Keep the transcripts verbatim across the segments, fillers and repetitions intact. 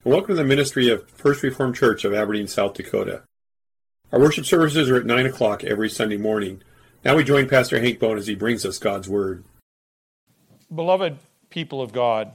and welcome to the ministry of First Reformed Church of Aberdeen, South Dakota. Our worship services are at nine o'clock every Sunday morning. Now we join Pastor Hank Bone as he brings us God's Word. Beloved people of God,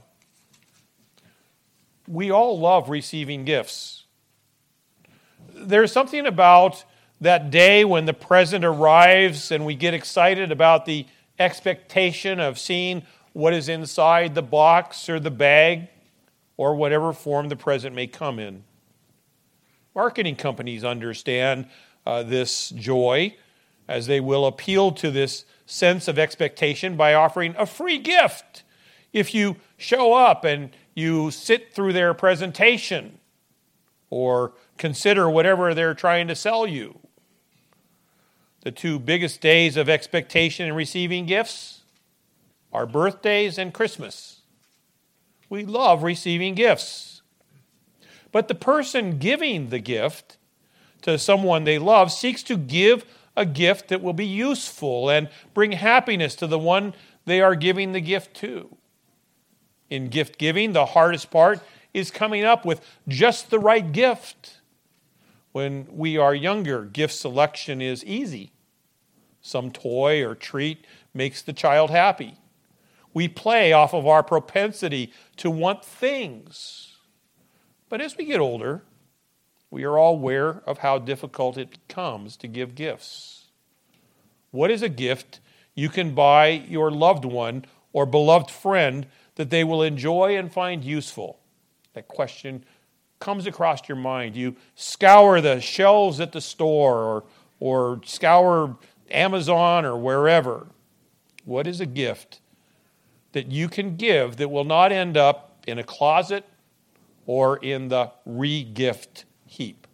we all love receiving gifts. There's something about that day when the present arrives and we get excited about the expectation of seeing what is inside the box or the bag or whatever form the present may come in. Marketing companies understand uh, this joy as they will appeal to this sense of expectation by offering a free gift if you show up and you sit through their presentation or consider whatever they're trying to sell you. The two biggest days of expectation in receiving gifts are birthdays and Christmas. We love receiving gifts. But the person giving the gift to someone they love seeks to give a gift that will be useful and bring happiness to the one they are giving the gift to. In gift giving, the hardest part is coming up with just the right gift. When we are younger, gift selection is easy. Some toy or treat makes the child happy. We play off of our propensity to want things. But as we get older, we are all aware of how difficult it becomes to give gifts. What is a gift you can buy your loved one or beloved friend that they will enjoy and find useful? That question comes across your mind. You scour the shelves at the store or, or scour Amazon or wherever. What is a gift that you can give that will not end up in a closet or in the re-gift heap?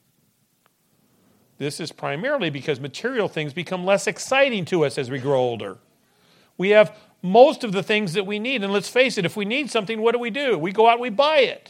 This is primarily because material things become less exciting to us as we grow older. We have most of the things that we need, and let's face it, if we need something, what do we do? We go out and we buy it.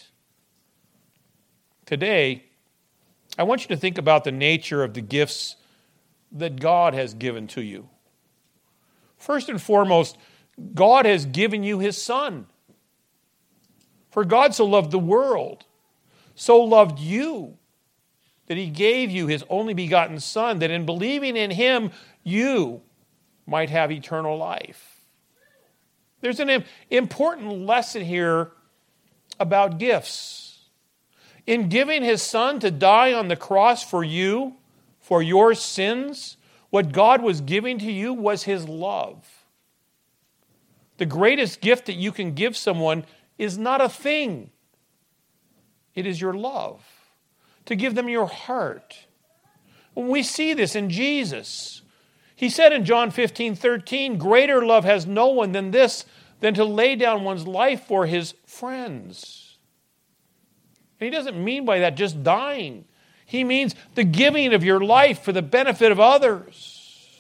Today, I want you to think about the nature of the gifts that God has given to you. First and foremost, God has given you His Son. For God so loved the world, so loved you, that He gave you His only begotten Son, that in believing in Him, you might have eternal life. There's an important lesson here about gifts. In giving His Son to die on the cross for you, for your sins, what God was giving to you was His love. The greatest gift that you can give someone is not a thing. It is your love. To give them your heart. When we see this in Jesus, He said in John fifteen thirteen, greater love has no one than this, than to lay down one's life for his friends. And He doesn't mean by that just dying. He means the giving of your life for the benefit of others.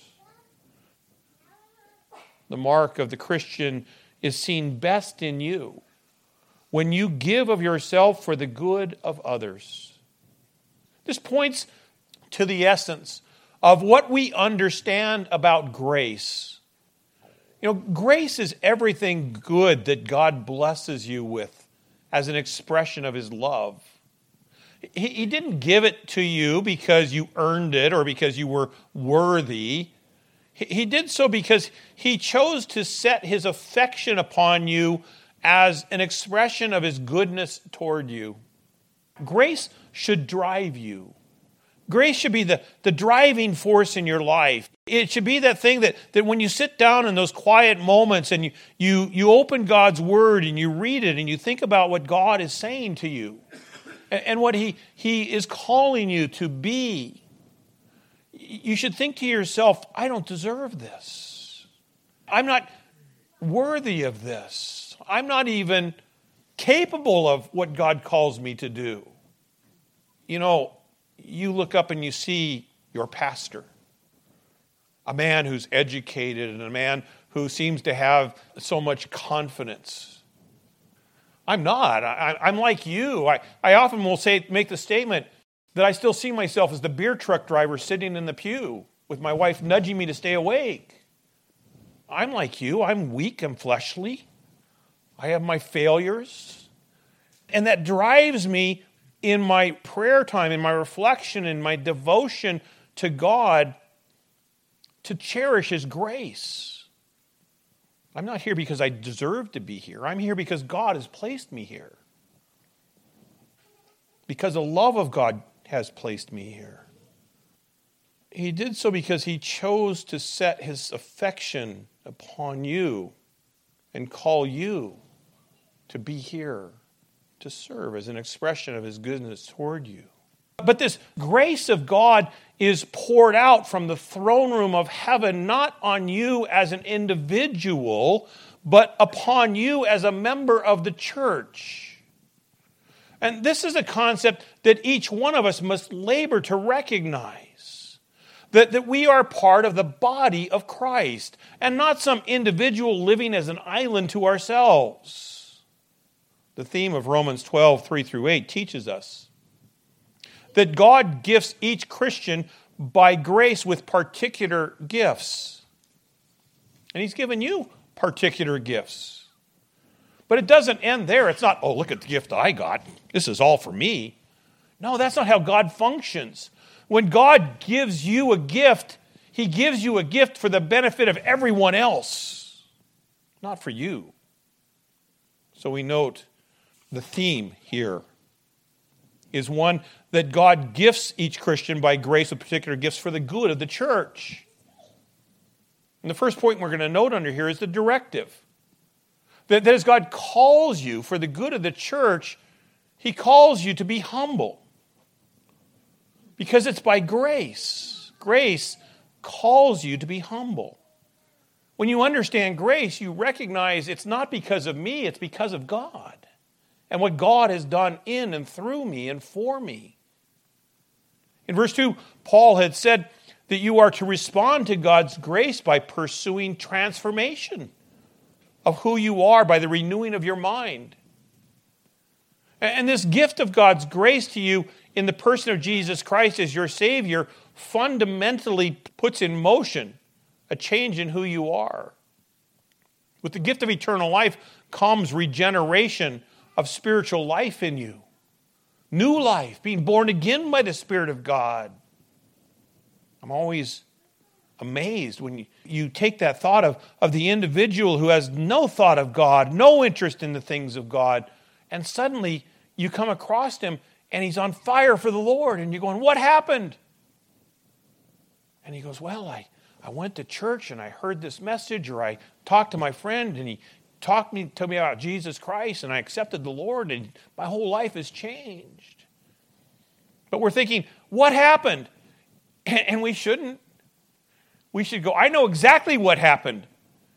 The mark of the Christian is seen best in you when you give of yourself for the good of others. This points to the essence of what we understand about grace. You know, grace is everything good that God blesses you with as an expression of His love. He, he didn't give it to you because you earned it or because you were worthy. He, he did so because He chose to set His affection upon you as an expression of His goodness toward you. Grace should drive you. Grace should be the, the driving force in your life. It should be that thing that, that when you sit down in those quiet moments and you, you, you open God's Word and you read it and you think about what God is saying to you and, and what he, he is calling you to be, you should think to yourself, I don't deserve this. I'm not worthy of this. I'm not even capable of what God calls me to do. You know, you look up and you see your pastor, a man who's educated and a man who seems to have so much confidence. I'm not. I, I'm like you. I, I often will say, make the statement that I still see myself as the beer truck driver sitting in the pew with my wife nudging me to stay awake. I'm like you. I'm weak. I'm fleshly. I have my failures. And that drives me in my prayer time, in my reflection, in my devotion to God to cherish His grace. I'm not here because I deserve to be here. I'm here because God has placed me here. Because the love of God has placed me here. He did so because He chose to set His affection upon you and call you to be here, to serve as an expression of His goodness toward you. But this grace of God is poured out from the throne room of heaven, not on you as an individual, but upon you as a member of the church. And this is a concept that each one of us must labor to recognize. That, that we are part of the body of Christ, and not some individual living as an island to ourselves. The theme of Romans twelve, three through eight teaches us that God gifts each Christian by grace with particular gifts. And He's given you particular gifts. But it doesn't end there. It's not, oh, look at the gift I got. This is all for me. No, that's not how God functions. When God gives you a gift, He gives you a gift for the benefit of everyone else, not for you. So we note the theme here is one that God gifts each Christian by grace with particular gifts for the good of the church. And the first point we're going to note under here is the directive. That, that as God calls you for the good of the church, He calls you to be humble. Because it's by grace. Grace calls you to be humble. When you understand grace, you recognize it's not because of me, it's because of God. And what God has done in and through me and for me. In verse two, Paul had said that you are to respond to God's grace by pursuing transformation of who you are by the renewing of your mind. And this gift of God's grace to you in the person of Jesus Christ as your Savior fundamentally puts in motion a change in who you are. With the gift of eternal life comes regeneration of spiritual life in you. New life, being born again by the Spirit of God. I'm always amazed when you, you take that thought of, of the individual who has no thought of God, no interest in the things of God, and suddenly you come across him and he's on fire for the Lord, and you're going, what happened? And he goes, well, I, I went to church and I heard this message, or I talked to my friend and he talked me, told me about Jesus Christ, and I accepted the Lord, and my whole life has changed. But we're thinking, what happened? And, and we shouldn't. We should go, I know exactly what happened.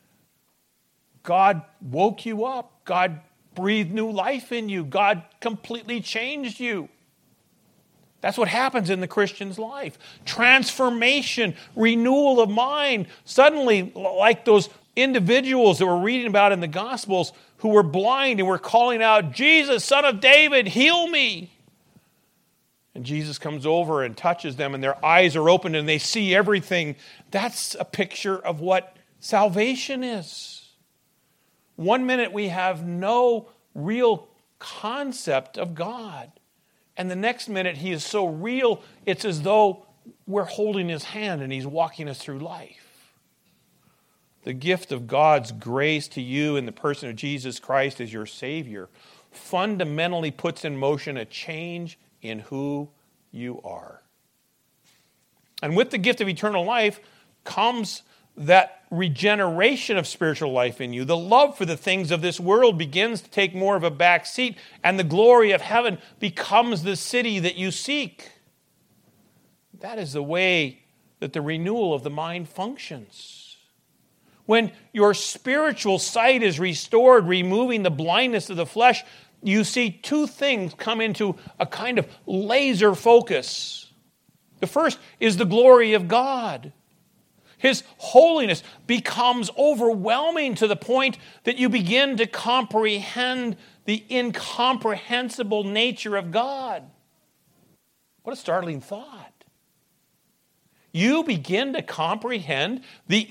God woke you up. God breathed new life in you. God completely changed you. That's what happens in the Christian's life. Transformation, renewal of mind. Suddenly, like those individuals that we're reading about in the Gospels who were blind and were calling out, Jesus, Son of David, heal me. And Jesus comes over and touches them, and their eyes are opened and they see everything. That's a picture of what salvation is. One minute we have no real concept of God. And the next minute he is so real, it's as though we're holding his hand and he's walking us through life. The gift of God's grace to you in the person of Jesus Christ as your Savior fundamentally puts in motion a change in who you are. And with the gift of eternal life comes that regeneration of spiritual life in you. The love for the things of this world begins to take more of a back seat, and the glory of heaven becomes the city that you seek. That is the way that the renewal of the mind functions. When your spiritual sight is restored, removing the blindness of the flesh, you see two things come into a kind of laser focus. The first is the glory of God. His holiness becomes overwhelming to the point that you begin to comprehend the incomprehensible nature of God. What a startling thought. You begin to comprehend the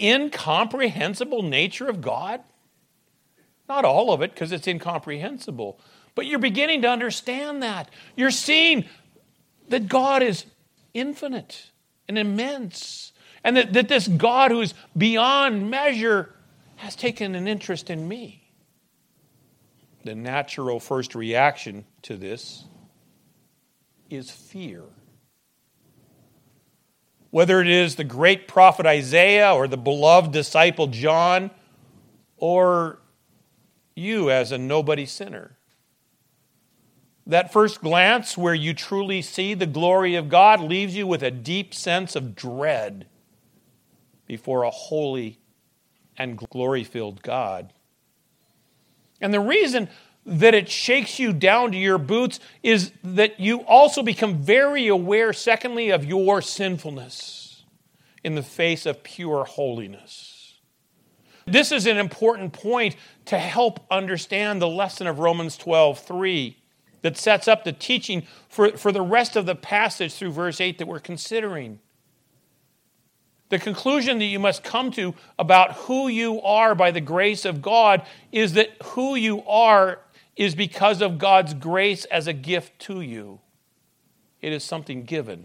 incomprehensible nature of God? Not all of it, because it's incomprehensible. But you're beginning to understand that. You're seeing that God is infinite and immense, and that, that this God who is beyond measure has taken an interest in me. The natural first reaction to this is fear. Whether it is the great prophet Isaiah or the beloved disciple John or you as a nobody sinner. That first glance where you truly see the glory of God leaves you with a deep sense of dread before a holy and glory-filled God. And the reason that it shakes you down to your boots is that you also become very aware, secondly, of your sinfulness in the face of pure holiness. This is an important point to help understand the lesson of Romans twelve three that sets up the teaching for, for the rest of the passage through verse eight that we're considering. The conclusion that you must come to about who you are by the grace of God is that who you are is because of God's grace as a gift to you. It is something given.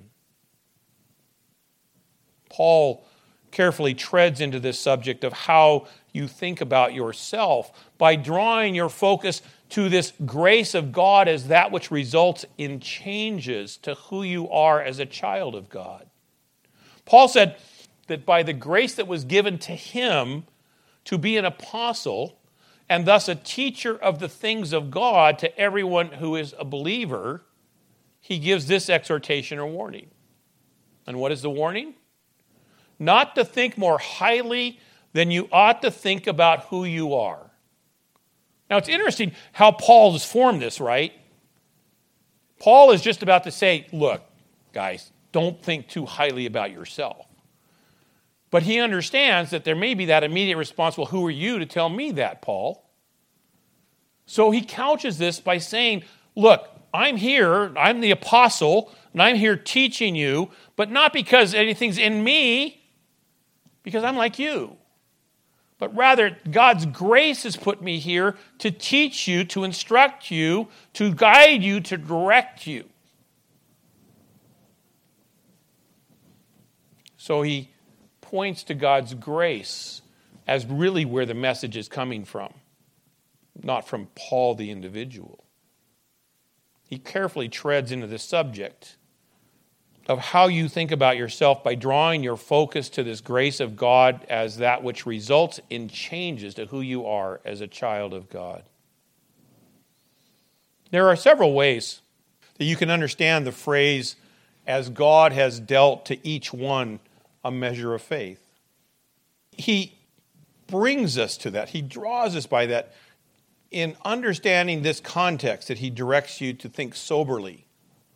Paul carefully treads into this subject of how you think about yourself by drawing your focus to this grace of God as that which results in changes to who you are as a child of God. Paul said that by the grace that was given to him to be an apostle and thus a teacher of the things of God to everyone who is a believer, he gives this exhortation or warning. And what is the warning? Not to think more highly than you ought to think about who you are. Now, it's interesting how Paul has formed this, right? Paul is just about to say, look, guys, don't think too highly about yourself. But he understands that there may be that immediate response, well, who are you to tell me that, Paul? So he couches this by saying, look, I'm here, I'm the apostle, and I'm here teaching you, but not because anything's in me, because I'm like you. But rather, God's grace has put me here to teach you, to instruct you, to guide you, to direct you. So he points to God's grace as really where the message is coming from, not from Paul the individual. He carefully treads into the subject of how you think about yourself by drawing your focus to this grace of God as that which results in changes to who you are as a child of God. There are several ways that you can understand the phrase, as God has dealt to each one a measure of faith. He brings us to that. He draws us by that in understanding this context that he directs you to think soberly,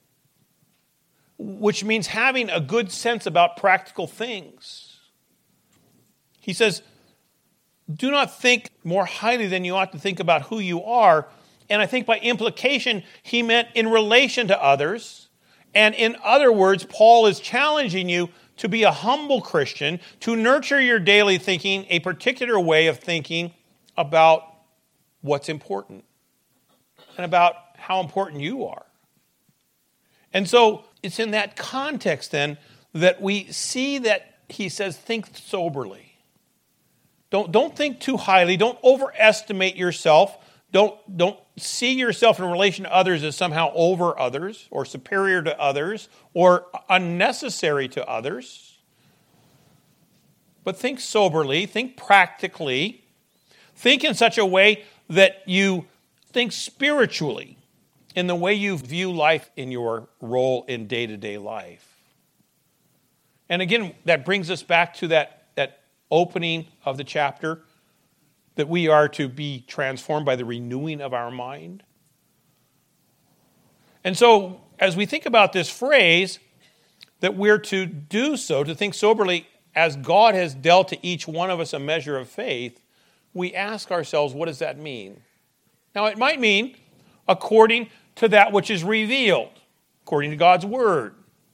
which means having a good sense about practical things. He says, do not think more highly than you ought to think about who you are. And I think by implication, he meant in relation to others. And in other words, Paul is challenging you to be a humble Christian, to nurture your daily thinking, a particular way of thinking about what's important and about how important you are. And so it's in that context then that we see that he says, think soberly. Don't, don't think too highly. Don't overestimate yourself. Don't, don't see yourself in relation to others as somehow over others or superior to others or unnecessary to others. But think soberly, think practically, think in such a way that you think spiritually in the way you view life in your role in day-to-day life. And again, that brings us back to that, that opening of the chapter, that we are to be transformed by the renewing of our mind. And so, as we think about this phrase, that we're to do so, to think soberly, as God has dealt to each one of us a measure of faith, we ask ourselves, what does that mean? Now, it might mean according to that which is revealed, according to God's word.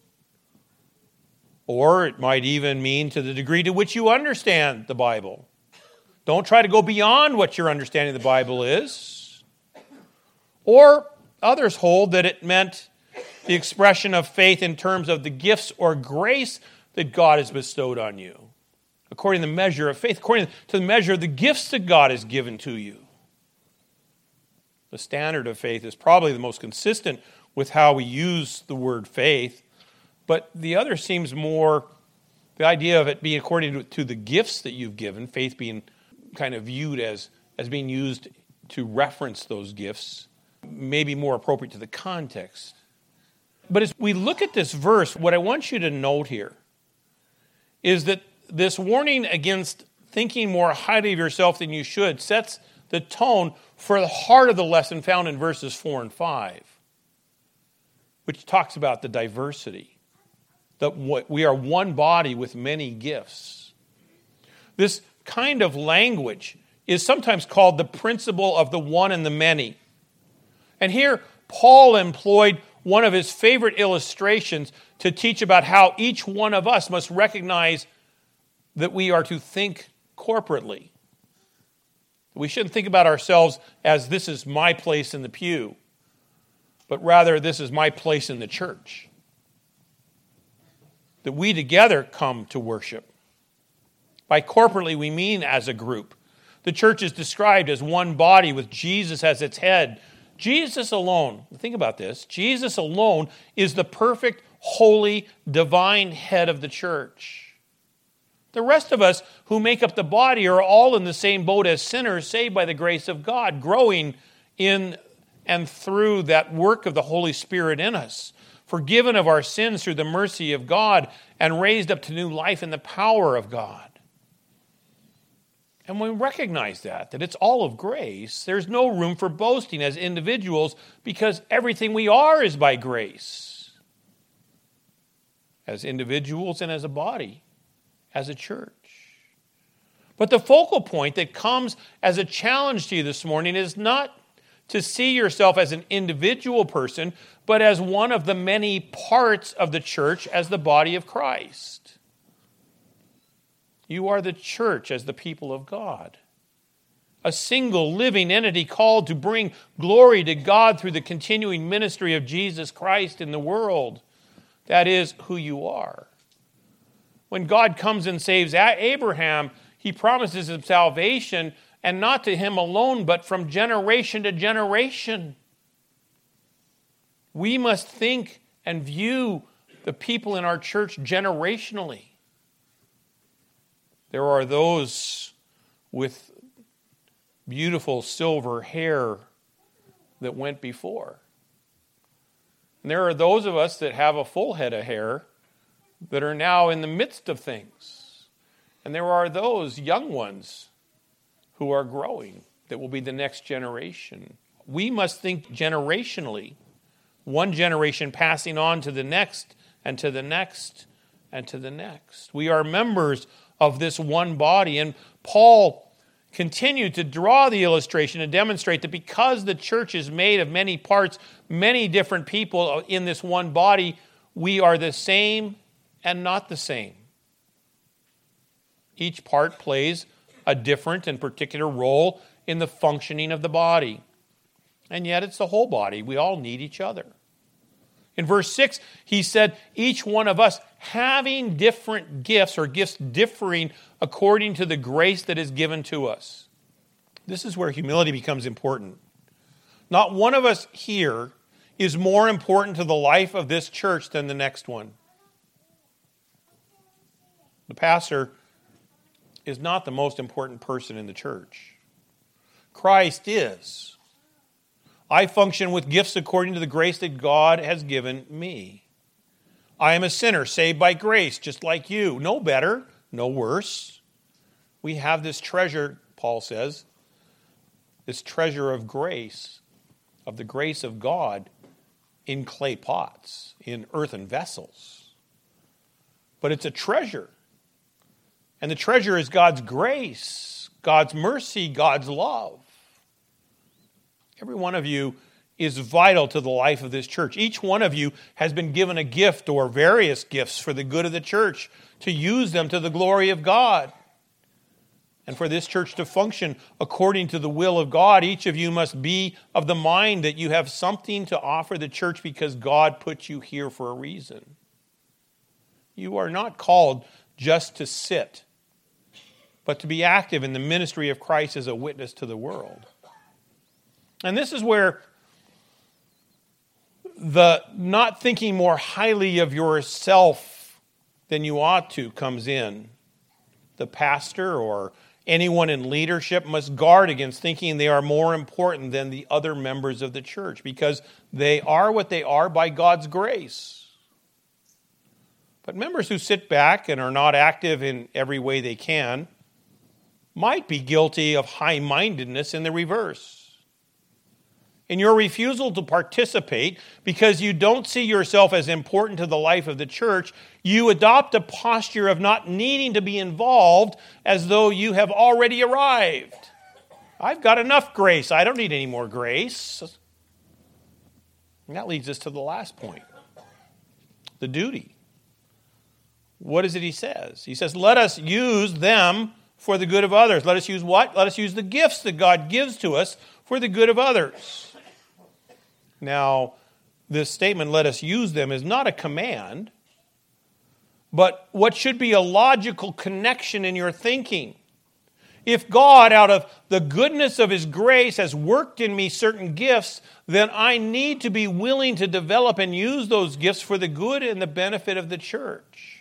Or it might even mean to the degree to which you understand the Bible. Don't try to go beyond what your understanding of the Bible is. Or others hold that it meant the expression of faith in terms of the gifts or grace that God has bestowed on you, according to the measure of faith, according to the measure of the gifts that God has given to you. The standard of faith is probably the most consistent with how we use the word faith, but the other seems more, the idea of it being according to, to the gifts that you've given, faith being kind of viewed as, as being used to reference those gifts, may be more appropriate to the context. But as we look at this verse, what I want you to note here is that this warning against thinking more highly of yourself than you should sets the tone for the heart of the lesson found in verses four and five, which talks about the diversity, that we are one body with many gifts. This kind of language is sometimes called the principle of the one and the many. And here, Paul employed one of his favorite illustrations to teach about how each one of us must recognize that we are to think corporately. We shouldn't think about ourselves as this is my place in the pew, but rather this is my place in the church. That we together come to worship. By corporately, we mean as a group. The church is described as one body with Jesus as its head. Jesus alone, think about this, Jesus alone is the perfect, holy, divine head of the church. The rest of us who make up the body are all in the same boat as sinners saved by the grace of God, growing in and through that work of the Holy Spirit in us, forgiven of our sins through the mercy of God, and raised up to new life in the power of God. And we recognize that, that it's all of grace. There's no room for boasting as individuals because everything we are is by grace. As individuals and as a body, as a church. But the focal point that comes as a challenge to you this morning is not to see yourself as an individual person, but as one of the many parts of the church as the body of Christ. You are the church as the people of God. A single living entity called to bring glory to God through the continuing ministry of Jesus Christ in the world. That is who you are. When God comes and saves Abraham, he promises him salvation, and not to him alone, but from generation to generation. We must think and view the people in our church generationally. There are those with beautiful silver hair that went before. And there are those of us that have a full head of hair that are now in the midst of things. And there are those young ones who are growing that will be the next generation. We must think generationally, one generation passing on to the next and to the next and to the next. We are members of this one body, and Paul continued to draw the illustration and demonstrate that because the church is made of many parts, many different people in this one body, we are the same and not the same. Each part plays a different and particular role in the functioning of the body. And yet it's the whole body. We all need each other. In verse six, he said, each one of us having different gifts or gifts differing according to the grace that is given to us. This is where humility becomes important. Not one of us here is more important to the life of this church than the next one. The pastor is not the most important person in the church. Christ is. I function with gifts according to the grace that God has given me. I am a sinner saved by grace, just like you. No better, no worse. We have this treasure, Paul says, this treasure of grace, of the grace of God in clay pots, in earthen vessels. But it's a treasure. And the treasure is God's grace, God's mercy, God's love. Every one of you is vital to the life of this church. Each one of you has been given a gift or various gifts for the good of the church to use them to the glory of God. And for this church to function according to the will of God, each of you must be of the mind that you have something to offer the church because God put you here for a reason. You are not called just to sit, but to be active in the ministry of Christ as a witness to the world. And this is where the not thinking more highly of yourself than you ought to comes in. The pastor or anyone in leadership must guard against thinking they are more important than the other members of the church because they are what they are by God's grace. But members who sit back and are not active in every way they can might be guilty of high-mindedness in the reverse. In your refusal to participate because you don't see yourself as important to the life of the church, you adopt a posture of not needing to be involved as though you have already arrived. I've got enough grace. I don't need any more grace. And that leads us to the last point, the duty. What is it he says? He says, let us use them for the good of others. Let us use what? Let us use the gifts that God gives to us for the good of others. Now, this statement, let us use them, is not a command, but what should be a logical connection in your thinking. If God, out of the goodness of His grace, has worked in me certain gifts, then I need to be willing to develop and use those gifts for the good and the benefit of the church.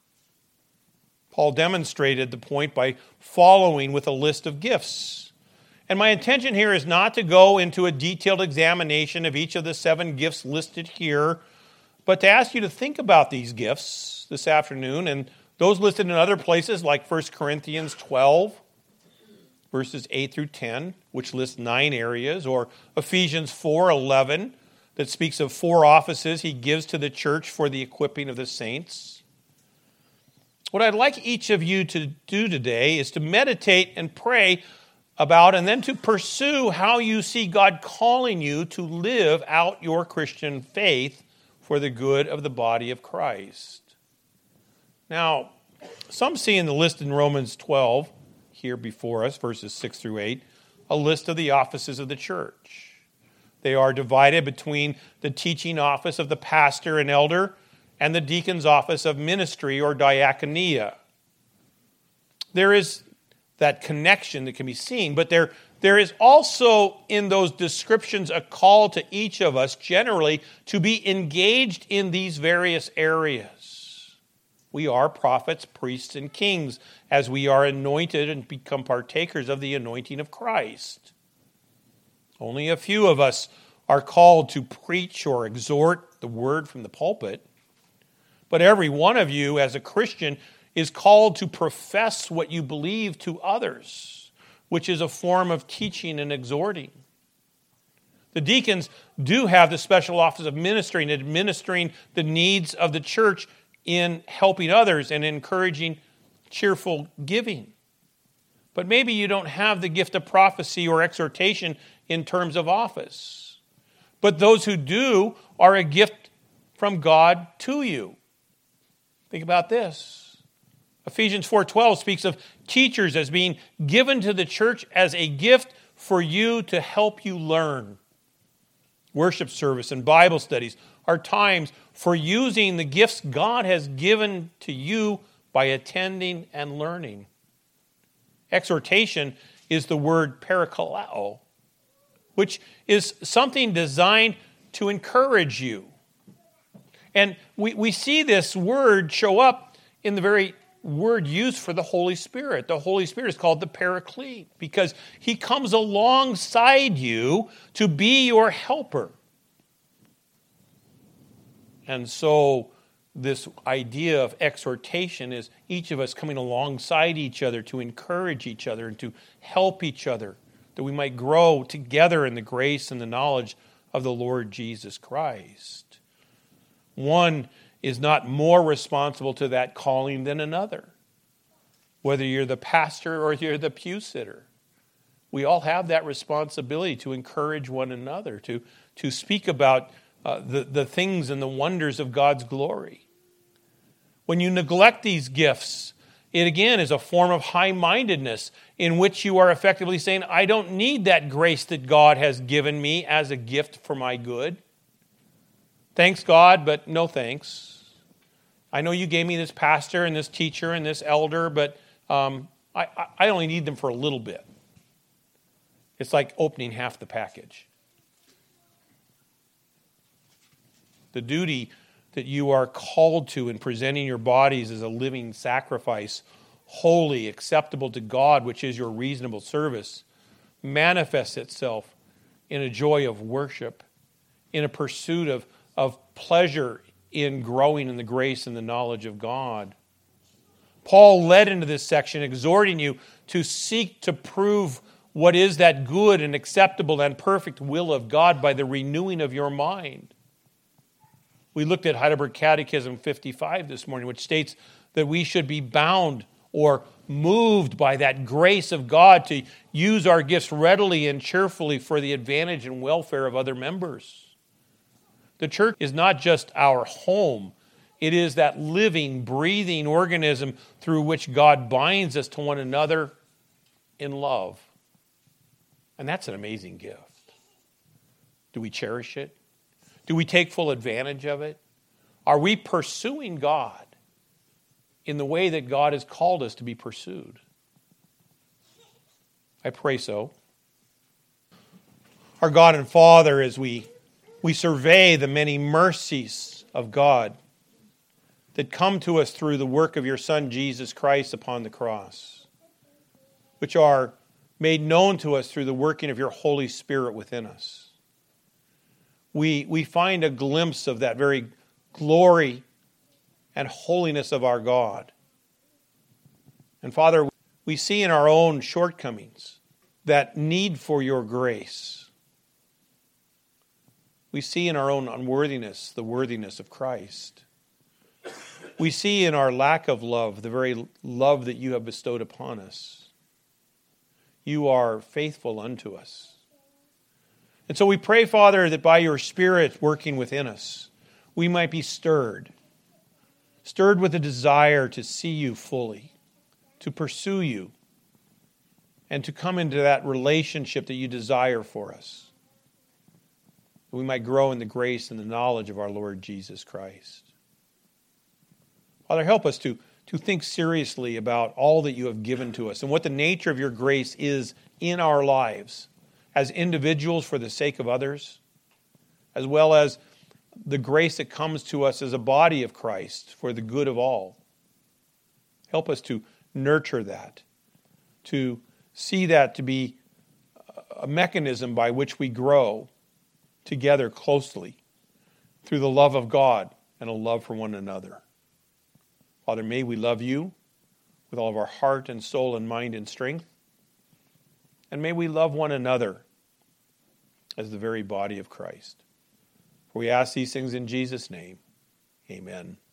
Paul demonstrated the point by following with a list of gifts. And my intention here is not to go into a detailed examination of each of the seven gifts listed here, but to ask you to think about these gifts this afternoon and those listed in other places like First Corinthians twelve, verses eight through ten, which lists nine areas, or Ephesians four eleven, that speaks of four offices he gives to the church for the equipping of the saints. What I'd like each of you to do today is to meditate and pray about and then to pursue how you see God calling you to live out your Christian faith for the good of the body of Christ. Now, some see in the list in Romans twelve, here before us, verses six through eight, a list of the offices of the church. They are divided between the teaching office of the pastor and elder and the deacon's office of ministry or diaconia. There is that connection that can be seen, but there, there is also in those descriptions a call to each of us generally to be engaged in these various areas. We are prophets, priests, and kings as we are anointed and become partakers of the anointing of Christ. Only a few of us are called to preach or exhort the word from the pulpit, but every one of you as a Christian is called to profess what you believe to others, which is a form of teaching and exhorting. The deacons do have the special office of ministering, administering the needs of the church in helping others and encouraging cheerful giving. But maybe you don't have the gift of prophecy or exhortation in terms of office. But those who do are a gift from God to you. Think about this. Ephesians four twelve speaks of teachers as being given to the church as a gift for you to help you learn. Worship service and Bible studies are times for using the gifts God has given to you by attending and learning. Exhortation is the word parakaleo, which is something designed to encourage you. And we, we see this word show up in the very word used for the Holy Spirit. The Holy Spirit is called the Paraclete because He comes alongside you to be your helper. And so this idea of exhortation is each of us coming alongside each other to encourage each other and to help each other, that we might grow together in the grace and the knowledge of the Lord Jesus Christ. One is not more responsible to that calling than another. Whether you're the pastor or you're the pew sitter, we all have that responsibility to encourage one another, to, to speak about uh, the, the things and the wonders of God's glory. When you neglect these gifts, It again is a form of high-mindedness in which you are effectively saying, I don't need that grace that God has given me as a gift for my good. Thanks God, but no thanks. I know you gave me this pastor and this teacher and this elder, but um, I, I only need them for a little bit. It's like opening half the package. The duty that you are called to in presenting your bodies as a living sacrifice, holy, acceptable to God, which is your reasonable service, manifests itself in a joy of worship, in a pursuit of, of pleasure in growing in the grace and the knowledge of God. Paul led into this section exhorting you to seek to prove what is that good and acceptable and perfect will of God by the renewing of your mind. We looked at Heidelberg Catechism fifty-five this morning, which states that we should be bound or moved by that grace of God to use our gifts readily and cheerfully for the advantage and welfare of other members. The church is not just our home. It is that living, breathing organism through which God binds us to one another in love. And that's an amazing gift. Do we cherish it? Do we take full advantage of it? Are we pursuing God in the way that God has called us to be pursued? I pray so. Our God and Father, as we, we survey the many mercies of God that come to us through the work of your Son, Jesus Christ, upon the cross, which are made known to us through the working of your Holy Spirit within us. We, we find a glimpse of that very glory and holiness of our God. And Father, we see in our own shortcomings that need for your grace. We see in our own unworthiness the worthiness of Christ. We see in our lack of love the very love that you have bestowed upon us. You are faithful unto us. And so we pray, Father, that by your Spirit working within us, we might be stirred, stirred with a desire to see you fully, to pursue you, and to come into that relationship that you desire for us. That we might grow in the grace and the knowledge of our Lord Jesus Christ. Father, help us to, to think seriously about all that you have given to us and what the nature of your grace is in our lives as individuals for the sake of others, as well as the grace that comes to us as a body of Christ for the good of all. Help us to nurture that, to see that to be a mechanism by which we grow together closely through the love of God and a love for one another. Father, may we love you with all of our heart and soul and mind and strength. And may we love one another as the very body of Christ. For we ask these things in Jesus' name. Amen.